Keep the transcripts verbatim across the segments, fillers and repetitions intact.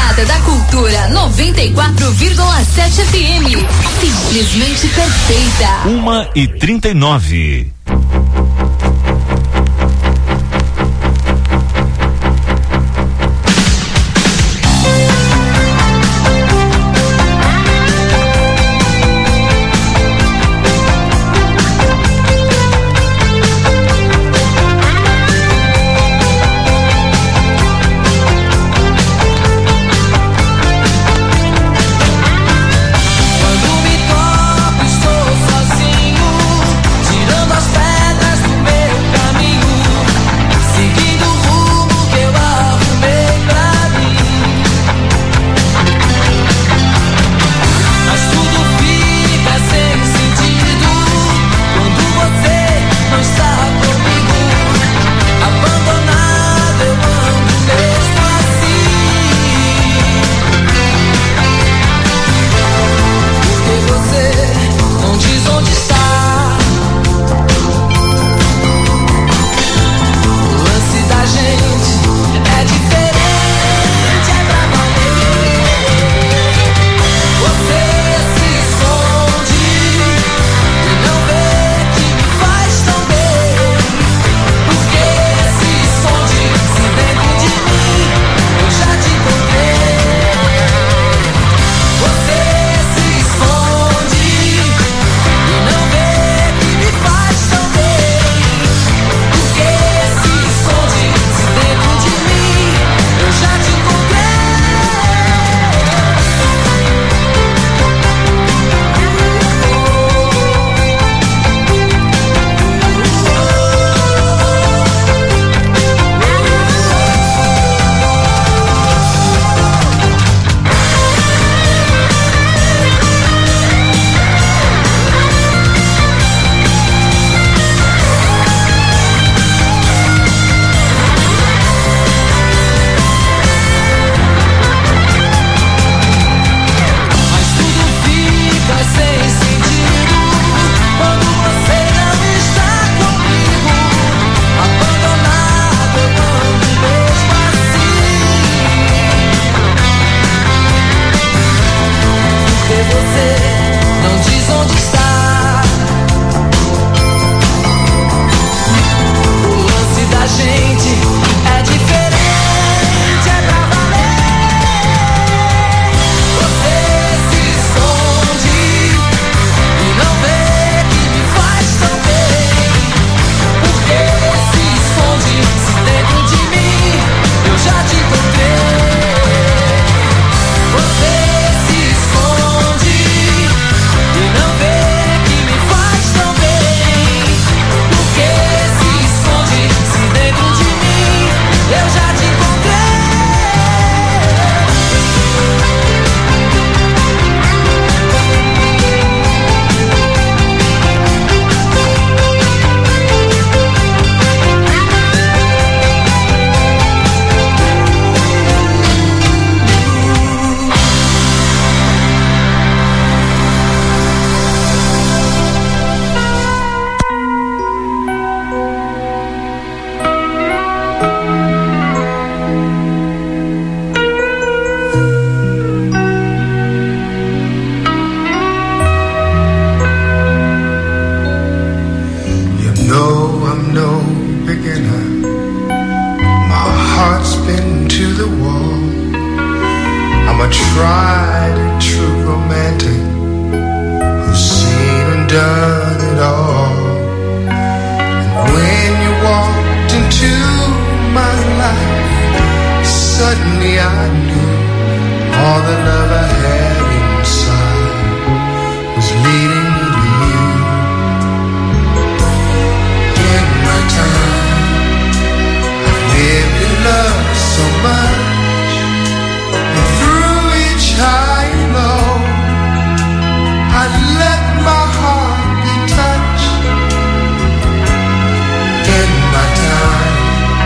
Jornada da Cultura noventa e quatro vírgula sete F M. Simplesmente perfeita. Uma e trinta e nove.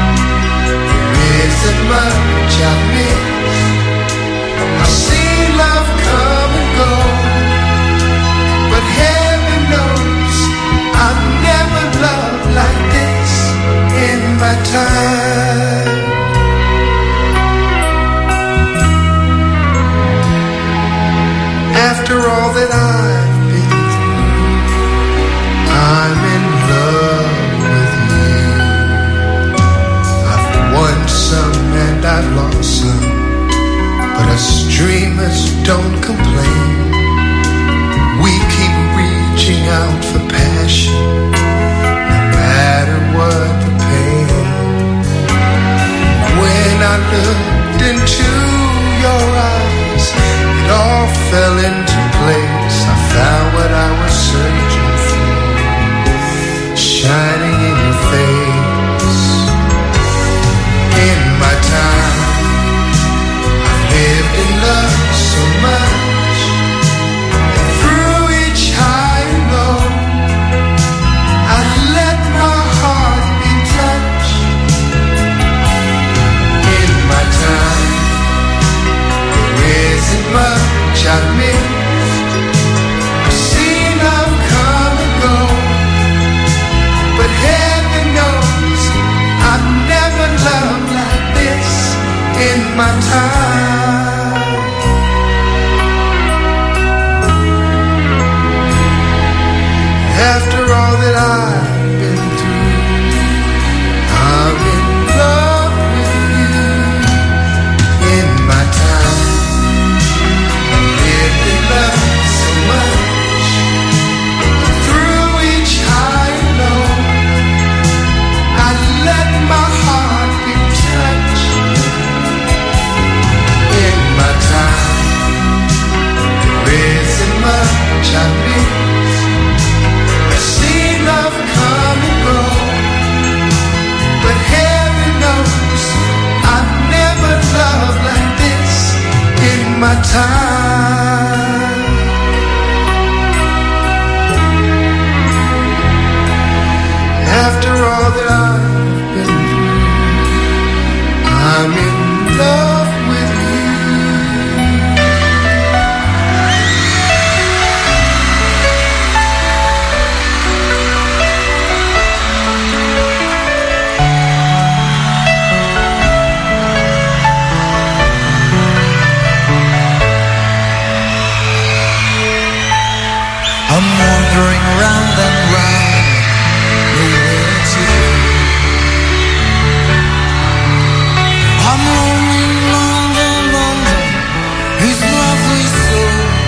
Much I miss. I've seen life all that I've been through, I'm in love with you. I've won some and I've lost some, but us dreamers don't complain. We keep reaching out for passion, no matter what the pain. When I looked into your eyes, it all fell into place. I found what I was searching for, shining in your face. In my time, I've lived in love so much, through each high and low, I let my heart be touched. In my time, there isn't much I've missed. I've seen love come and go, but heaven knows I've never loved like this in my time. After all that I've been through, I'm in love with you. In my time, I lived in love so much, through each high and low, I let my heart be touched. In my time, there isn't much I miss. See love come and go, but heaven knows I've never loved like this in my time. After all that I've been through, I'm in love with you. I'm wandering round and round, nowhere to go. I'm lonely, London, London, is lovely so.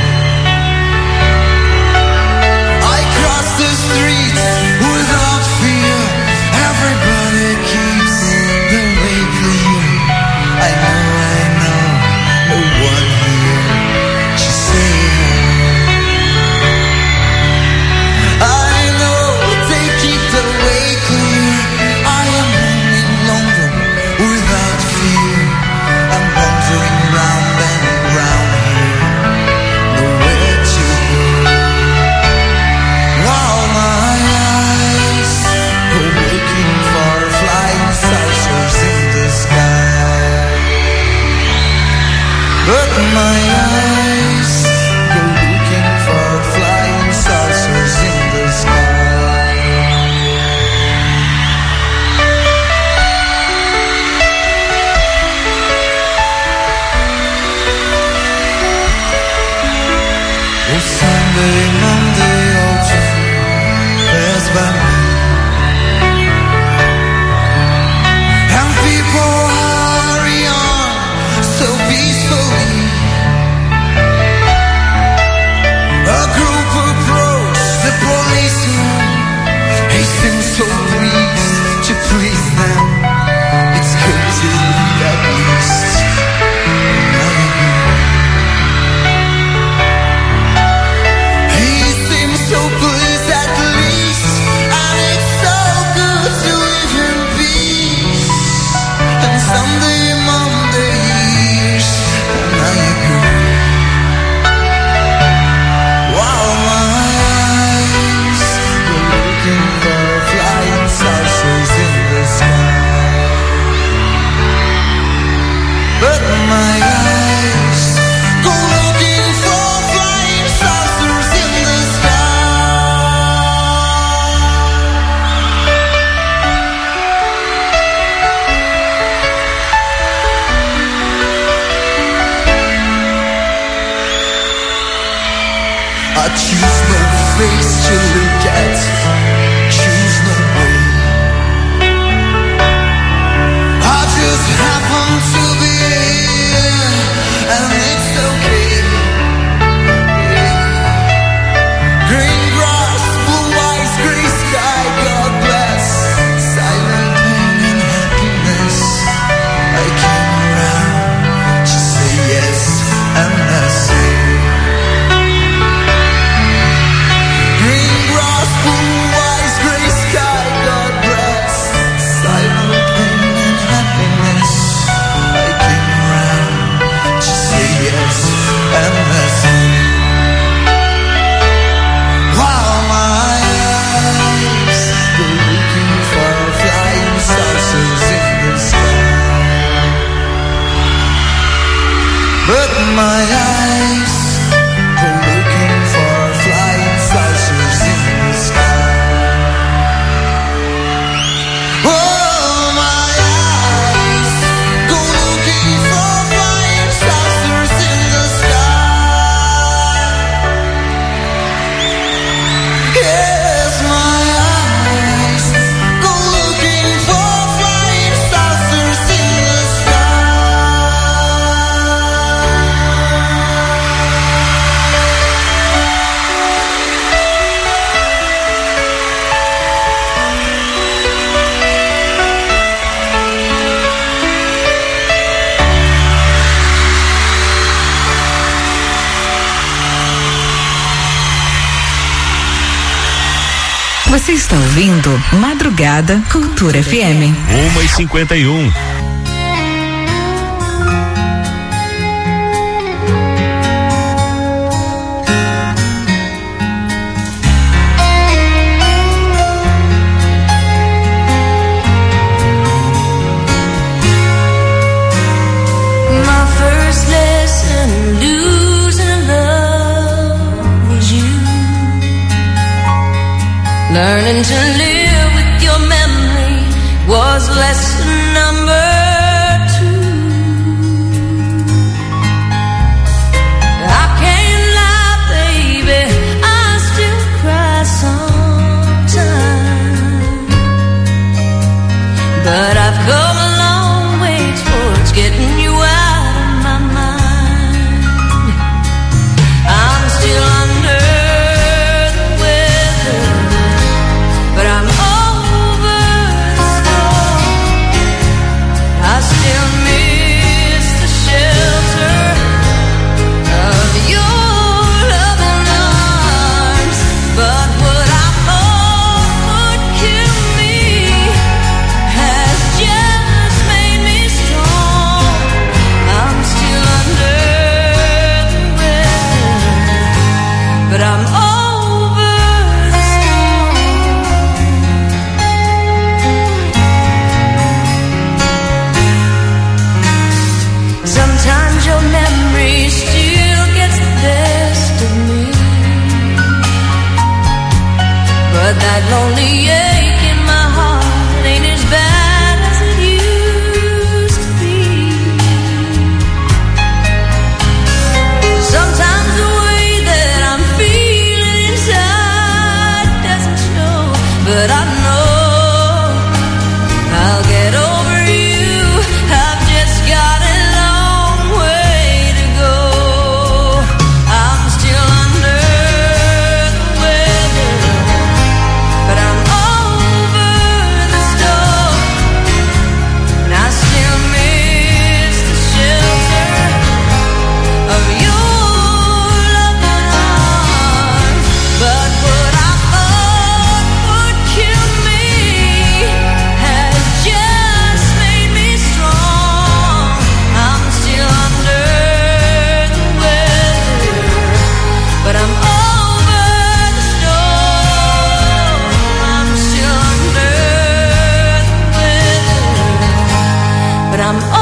I cross the streets without fear, everybody keeps the way clear. I know, I know, no one here to say I know they keep the way clear. I am in London without fear. I'm wandering round and round here, nowhere to go. While my eyes go looking for flying saucers in the sky, but my eyes go looking for flying saucers in the sky. Oh, Sunday, Monday, autumn pass by me, and people hurry on so peacefully. A group approached the policeman, hasten so pleased to please them. It's good to leave at least another girl. He seems so pleased at least my eyes go looking for flying saucers in the sky. Oh, my eyes go looking for flying saucers in the sky. Yes, my eyes go looking for flying saucers in the sky. Você está ouvindo Madrugada Cultura F M. Uma e cinquenta e um. My first lesson in losing love was you. Learning to live with your memory was lesson number two. I can't lie, baby, I still cry sometimes. But I've come a long way towards getting you out of my mind. I'm still under the weather, but I'm over the storm. I still miss the shelter of your loving arms. But what I thought would kill me has just made me strong. I'm still under the weather, but I'm over the storm. Sometimes your memory still gets the best of me, but that lonely ache in my heart ain't as bad as it used to be. Sometimes the way that I'm feeling inside doesn't show, but I know I'll get over you. I've just got a long way to go. I'm still under the weather, but I'm over the storm. And I still miss the shelter of your loving arms. But what I thought would kill me has just made me strong. I'm still under the weather, but I'm over the storm. I'm still under the weather, but I'm over the storm.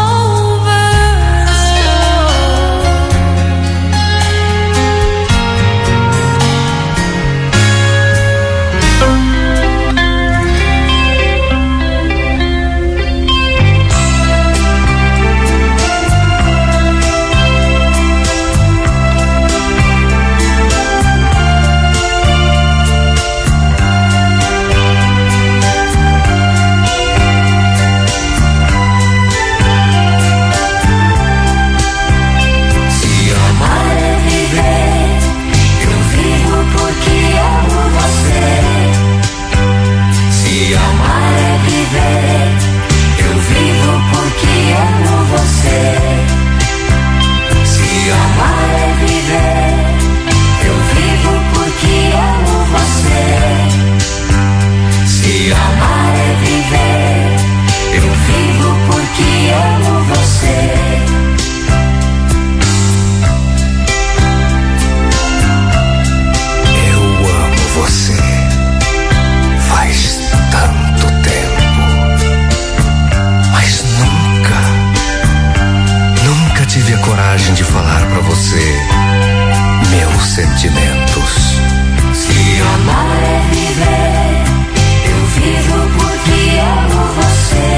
coragem de falar pra você meus sentimentos. Se amar é viver, eu vivo porque amo você.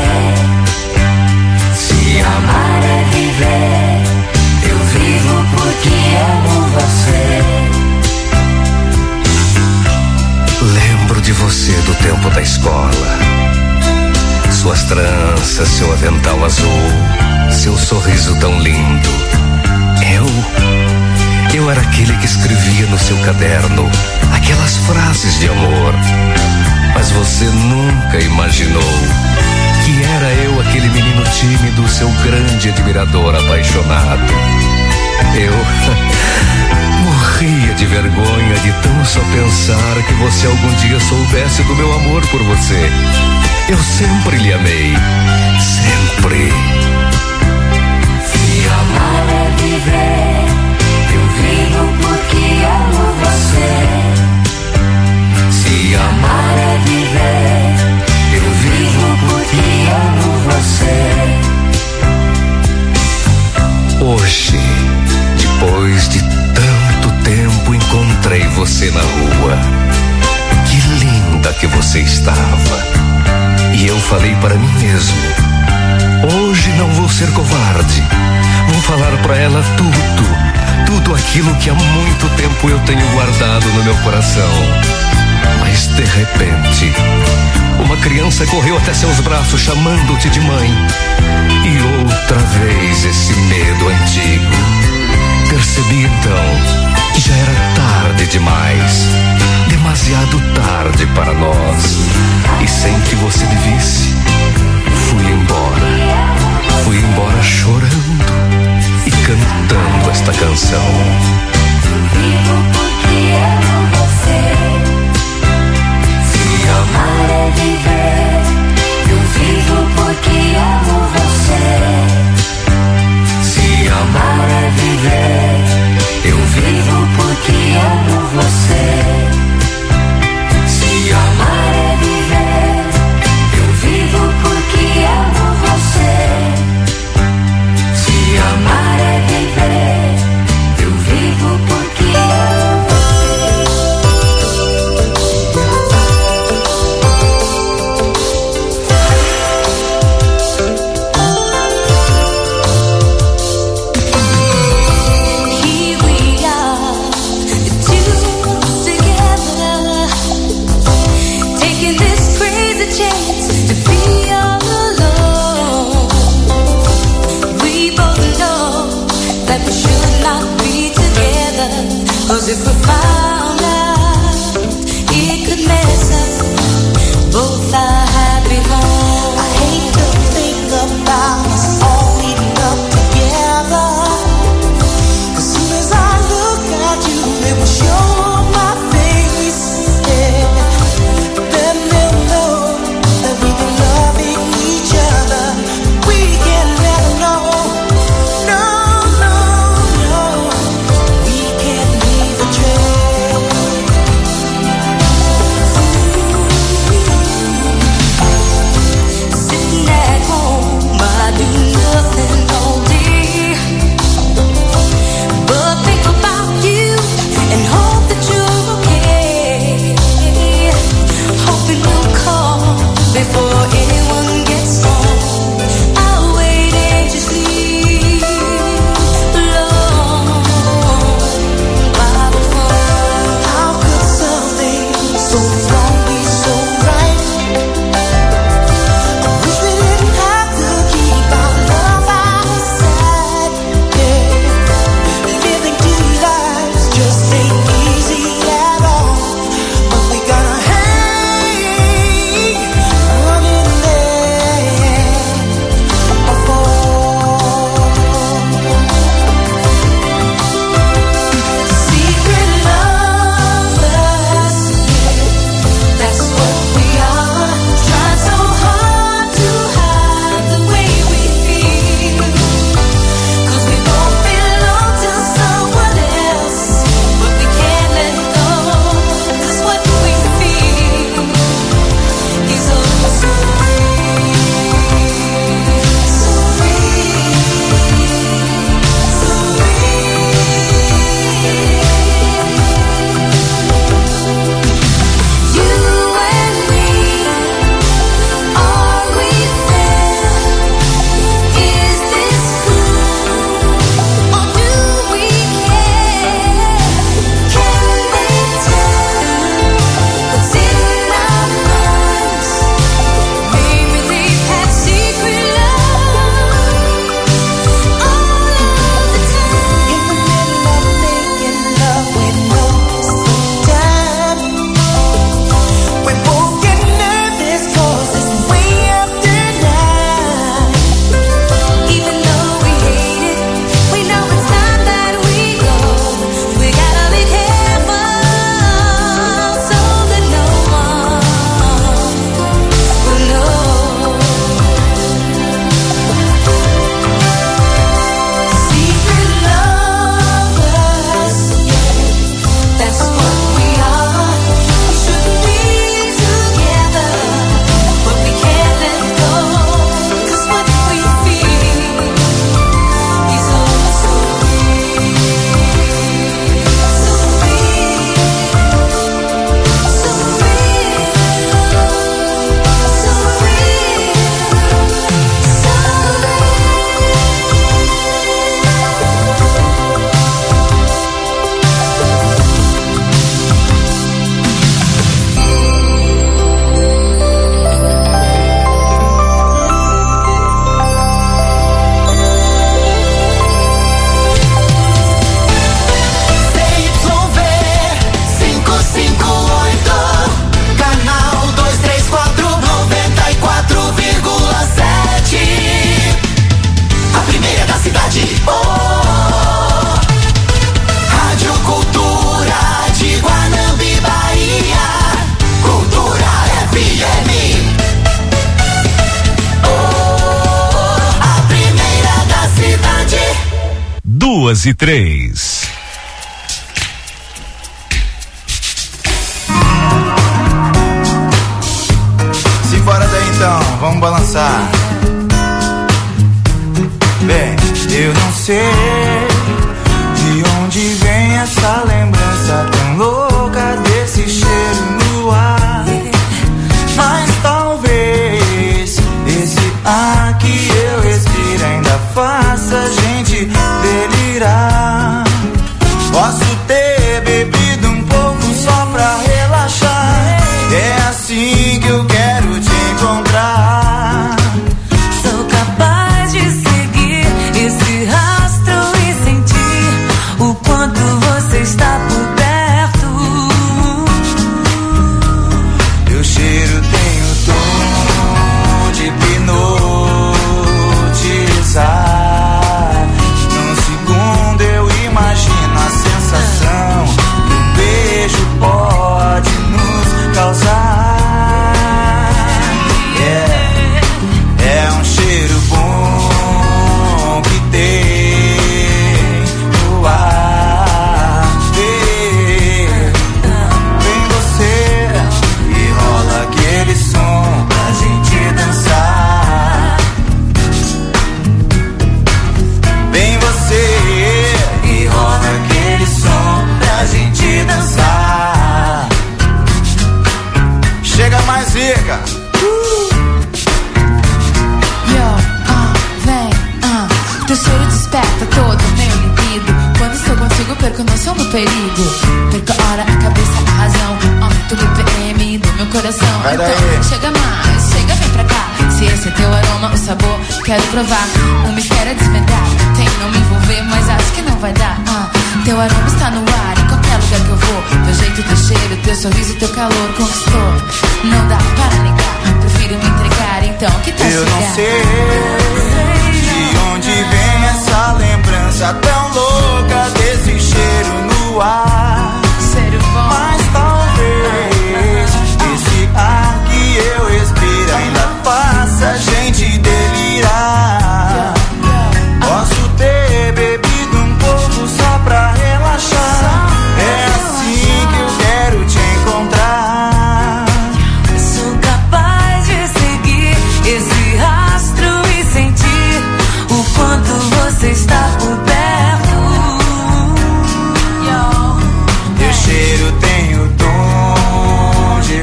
Se amar é viver, eu vivo porque amo você. Lembro de você do tempo da escola, suas tranças, seu avental azul, seu sorriso tão lindo. Eu, eu era aquele que escrevia no seu caderno aquelas frases de amor. Mas você nunca imaginou que era eu aquele menino tímido, seu grande admirador apaixonado. Eu morria de vergonha de tão só pensar que você algum dia soubesse do meu amor por você. Eu sempre lhe amei, sempre. Se amar é viver, eu vivo porque amo você. Se amar é viver, eu vivo porque amo você. Hoje, depois de tanto tempo, encontrei você na rua. Que linda que você estava. E eu falei para mim mesmo: hoje não vou ser covarde. Vou falar para ela tudo, tudo aquilo que há muito tempo eu tenho guardado no meu coração. Mas de repente, uma criança correu até seus braços chamando-te de mãe. E outra vez esse medo antigo. Percebi então que já era tarde demais, demasiado tarde para nós. E sem que você me visse, fui embora. Fui embora chorando e cantando esta canção. Vivo porque amo você. Se amar é viver, eu vivo porque amo você. Se amar é viver, eu vivo porque amo você. Se amar é viver, eu vivo porque amo você. Se amar é viver, eu vivo porque amo Cause if we found out, it could mess up both our happy homes. I hate to think about us all leading up together. As soon as I look at you, it will show my face. Yeah. Then they'll know that we've been loving each other. We can never know. No, no, no. We can't be betrayed. duas e três. Simbora daí então, vamos balançar. Bem, eu não sei de onde vem essa lembrança tão louca desse cheiro no ar, mas talvez esse ar que eu respiro ainda faça a gente delirar. Posso ter bebido um pouco só pra relaxar, é assim que eu quero te encontrar. Sou capaz de seguir esse rastro e sentir o quanto você está por perto. Teu cheiro tem o tom de hipnotizar. Num segundo eu imagino a sensação que um beijo pode nos causar. É um cheiro bom que tem no ar. Vem, vem você e rola aquele som pra gente dançar. Vem você e rola aquele som pra gente dançar. Chega mais, rica. Teu cheiro desperta todo meu libido. Quando estou contigo perco noção do perigo. Perco a hora, a cabeça, a razão. Aumento o B P M do meu coração. Vai então daí. chega mais, chega, vem pra cá. Se esse é teu aroma, o sabor, quero provar. O mistério é desvendar. Tento não me envolver, mas acho que não vai dar. ah, Teu aroma está no ar, em qualquer lugar que eu vou. Teu jeito, teu cheiro, teu sorriso, teu calor conquistou. Não dá para negar, prefiro me entregar. Então que tal Eu chegar? não sei de onde vem essa lembrança tão louca desse cheiro no ar. Cheiro bom. Mas talvez esse ar que eu respiro ainda faça a gente delirar. Posso ter bebido um pouco só pra relaxar, é assim que eu quero te encontrar. Sou capaz de seguir esse rastro e sentir o quanto você está por perto. Teu cheiro tem o tom de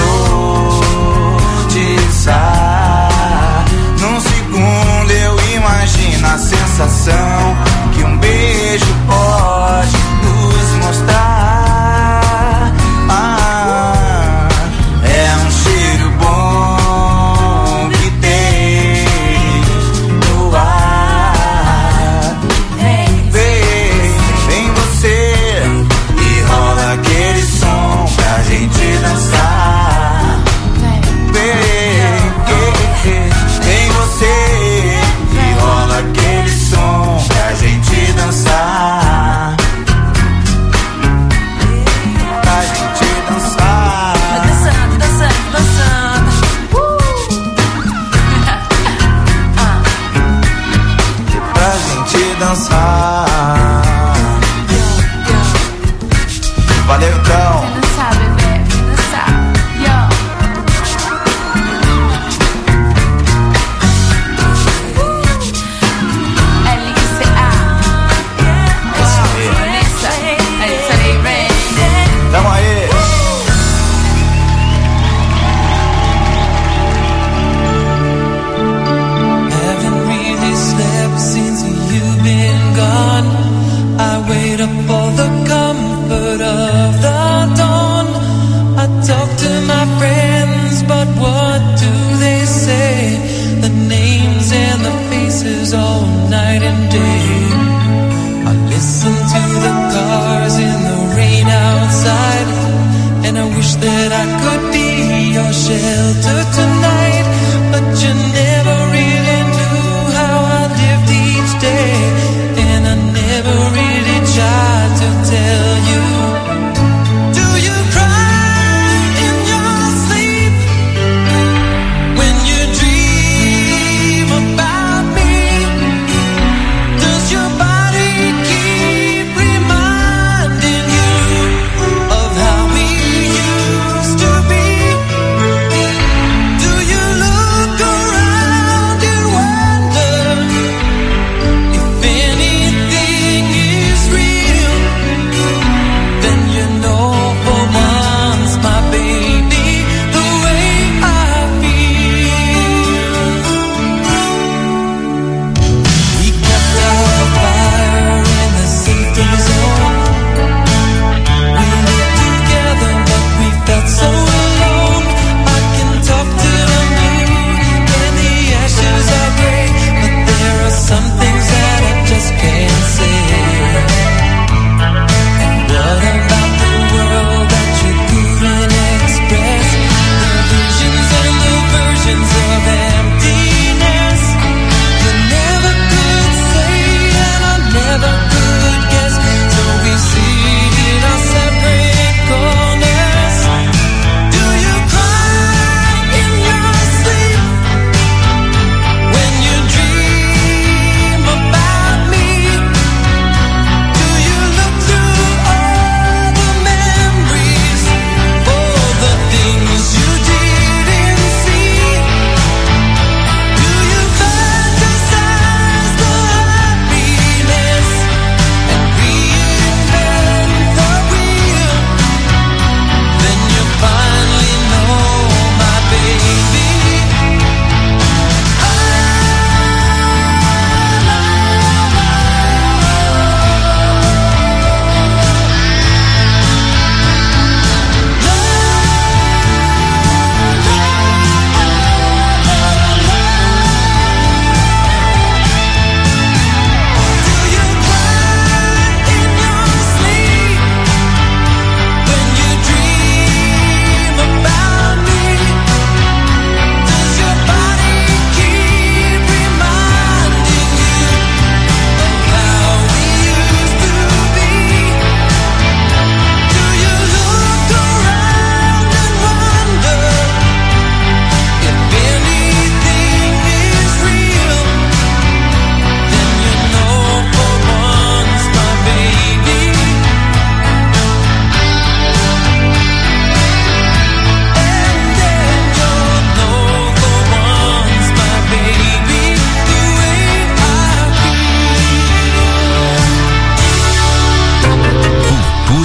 hipnotizar. Num segundo eu imagino a sensação que um beijo pode nos mostrar. Ah, é um cheiro bom que tem no ar. Vem, vem você e rola aquele som pra gente dançar. Vem, vem você e rola aquele som pra gente dançar. Pra gente dançar. Vai dançando, dançando, dançando. Uh! Pra gente dançar. Valeu então. Vem dançar, bebê, vem dançar. Yo. L I C A. Vanessa, Vanessa Ray Ray. Tamo aí. Haven't really slept since you've been gone. I wait up for the comfort of the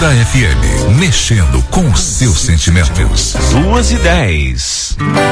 Atlântida F M, mexendo com os seus sentimentos. Duas e dez.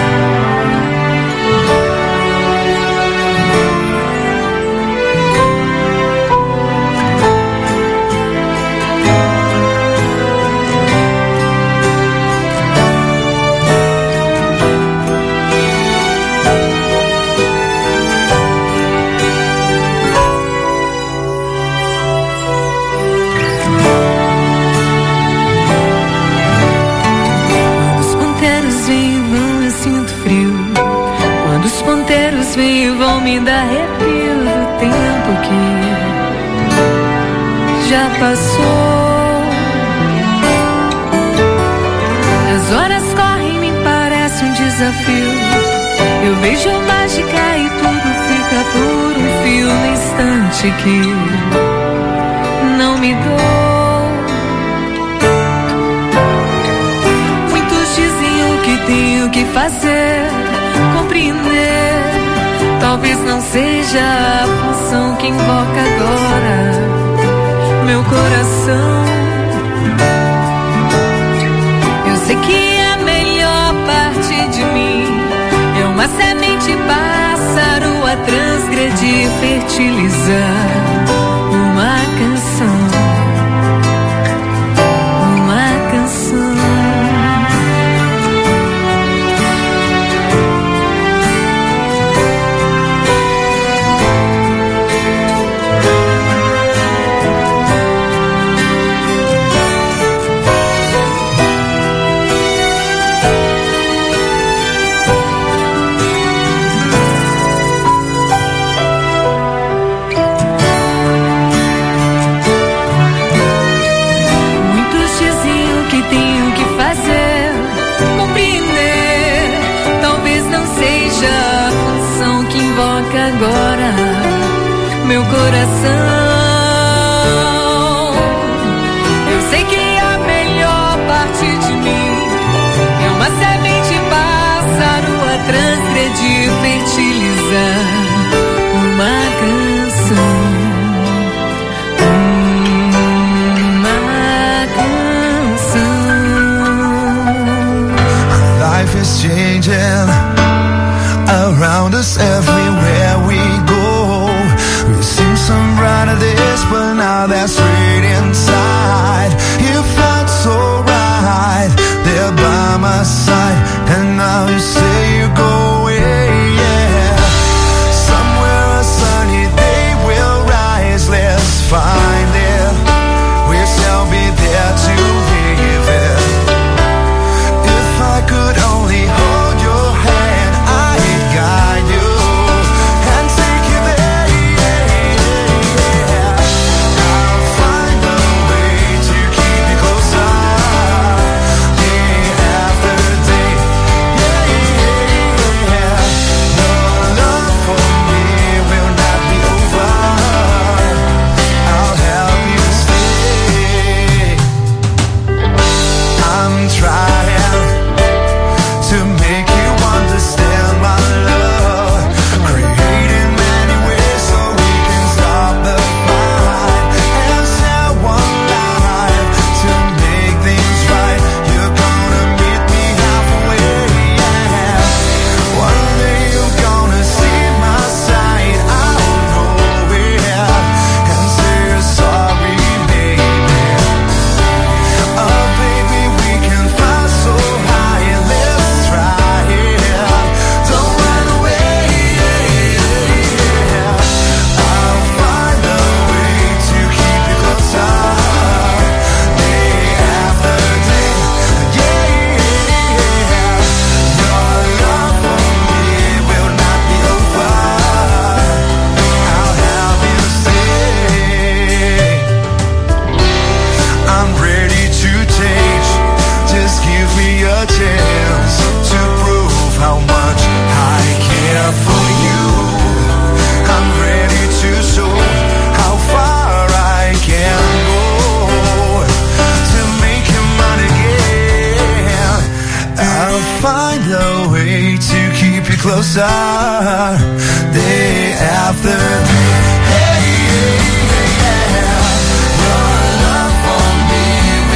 Vem e vão me dar arrepio do tempo que já passou. As horas correm, me parece um desafio. Eu vejo mágica e tudo fica por um fio no instante que não me dou. Muitos dizem o que tenho que fazer, compreender. Talvez não seja a função que invoca agora meu coração. Eu sei que a melhor parte de mim é uma semente pássaro a transgredir, fertilizar uma canção, uma canção. Agora meu coração, eu sei que a melhor parte de mim é uma semente pássaro a transgredir, fertilizar uma canção, uma canção. Life is changing around us everywhere we go. We've seen some brighter days, but now that's straight inside. You felt so right there by my side, and now you say you're going, yeah. Somewhere a sunny day will rise, let's find it. We shall be there to live it. If I could only hold your hand, guide you and take you there, yeah. I'll find a way to keep you closer, day after day, yeah, yeah. Your love for me will not be over. I'll help you stay. I'm trying to make you understand my love, creating many ways so we can stop the fight and share one life to make things right. You're gonna meet me halfway, yeah. One day you're gonna see my side, I'll know it, and say you're sorry, baby. Oh baby, we can fly so high, let's try it. Don't run away, yeah. I'll find a way to keep you closer, day after day, yeah. Your love for me will not be over. I'll help you stay. I'm ready to change, just give me a chance to prove how much I care for you. I'm ready to show how far I can go to make you mine again. I'll find a way to keep you closer, day after day. Hey, yeah, yeah. Your love for me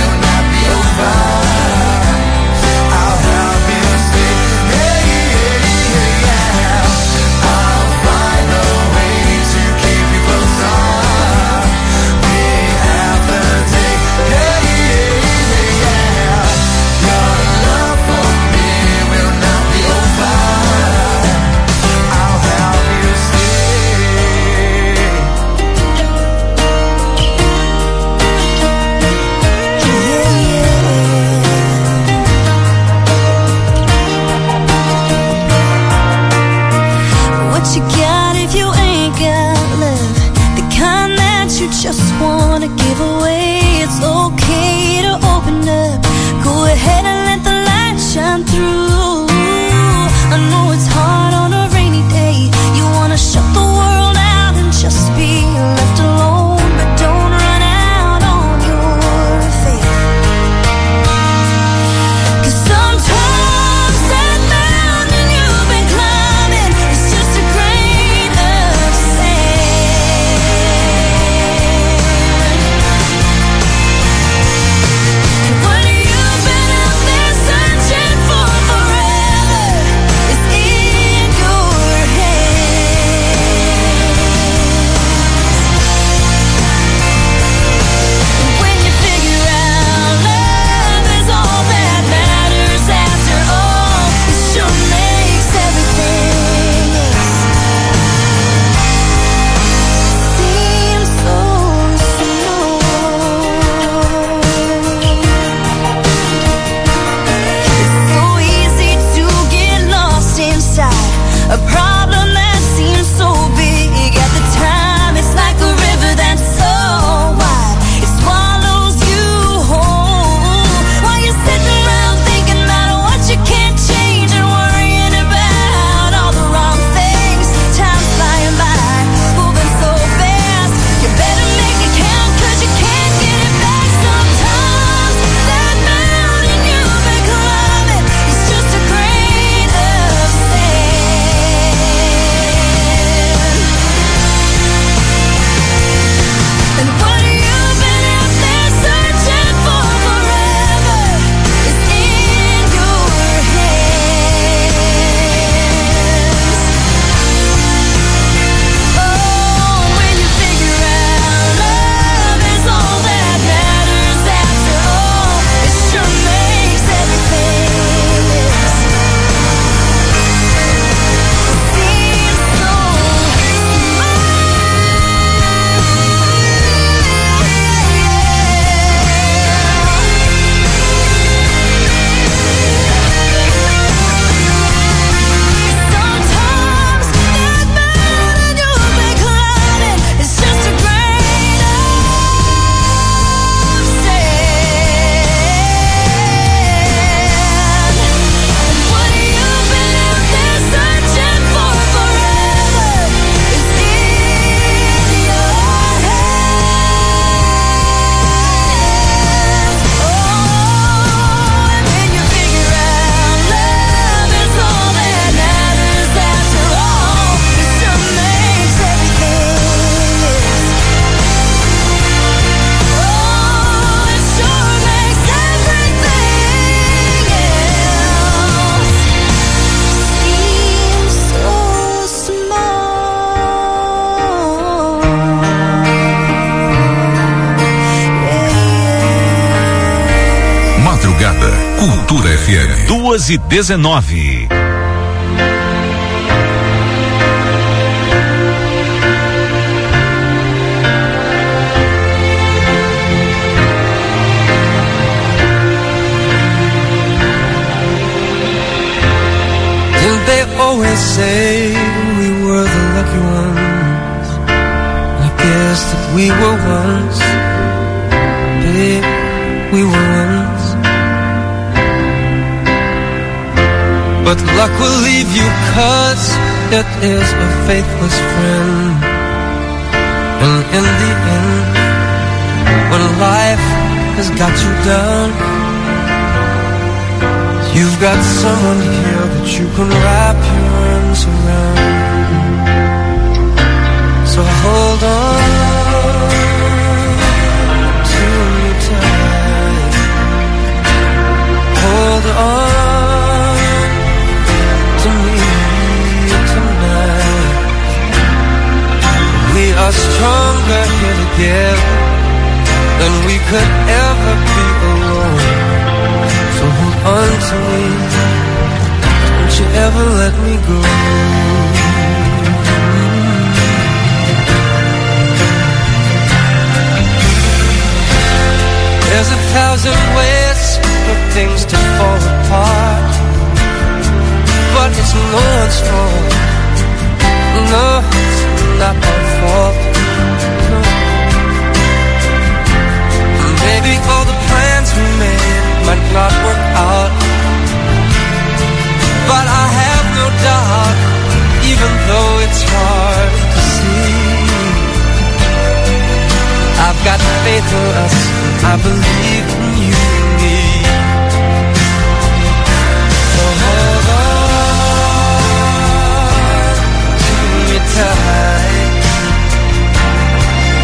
Cultura F M. Duas e dezenove. Didn't they always say we were the lucky ones? I guess that we were once, babe, we were once. But luck will leave you, cause it is a faithless friend. And in the end, when life has got you down, you've got someone here that you can wrap your arms around. So hold on to me tight. Hold on to me tonight. We are stronger here together than we could ever be alone. So hold on to me, don't you ever let me go. There's a thousand ways for things to fall apart, but it's no one's fault. No, it's not my fault. No. Maybe all the plans we made might not work out, but I have no doubt, even though it's hard to see, I've got faith in us, I believe in you.